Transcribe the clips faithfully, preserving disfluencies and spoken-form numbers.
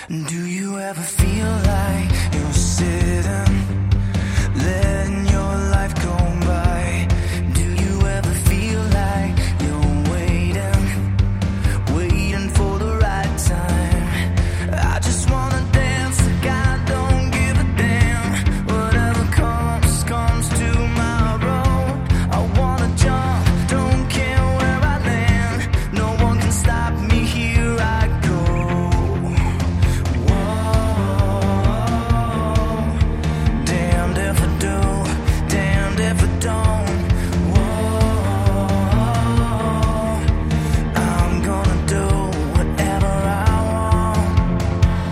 Do you ever feel like you're sitting, letting your life go by? Do you ever feel like you're waiting, waiting for the right time? I just wanna dance like I don't give a damn. Whatever comes, comes tomorrow. I wanna jump, don't care where I land. No one can stop me, here I go. Damned if I do, damned if I don't. Whoa, I'm gonna do whatever I want.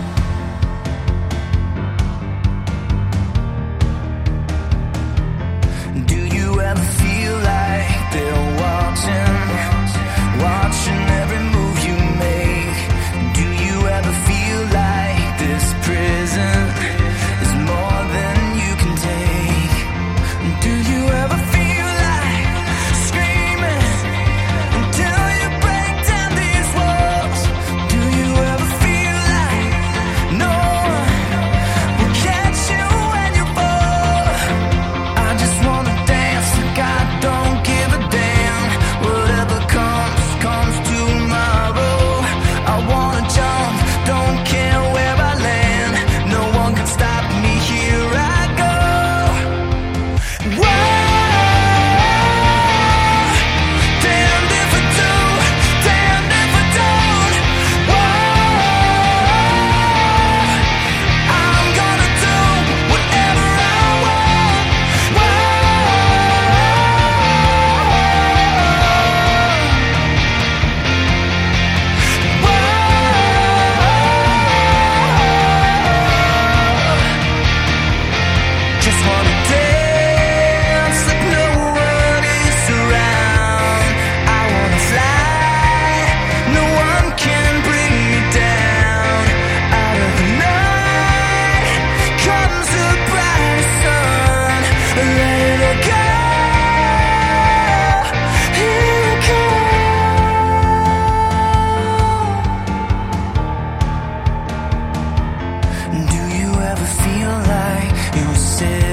Do you ever feel like they're watching, watching every move you make? Do you ever feel like this prison is more than you can take? Do you ever feel like screaming until you break down these walls? Do you ever feel like no one will catch you when you fall? I just wanna dance like I don't give a damn. Whatever comes, comes tomorrow. I wanna jump, don't care where I land. No one can stop me, here I go. Whoa, damned if I do, damned if I don't. Whoa, I'm gonna do whatever I want. Just wanna dance like no one is around. I wanna fly, no one can bring me down. Out of the night comes the bright sun. Let it all go, here I go. Do you ever feel like you're sitting,